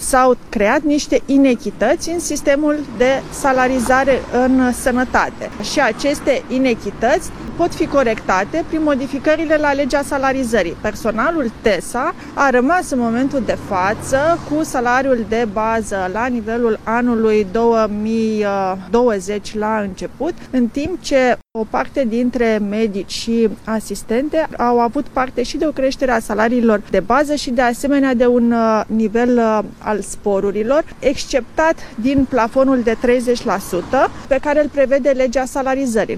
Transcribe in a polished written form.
s-au creat niște inechități în sistemul de salarizare în sănătate. Și aceste inechități pot fi corectate prin modificările la legea salarizării. Personalul TESA a rămas în momentul de față cu salariul de bază la nivelul anului 2020 la început, în timp ce o parte dintre medici și asistente au avut parte și de o creștere a salariilor de bază și de asemenea de un nivel al sporurilor, exceptat din plafonul de 30% pe care îl prevede legea salarizării.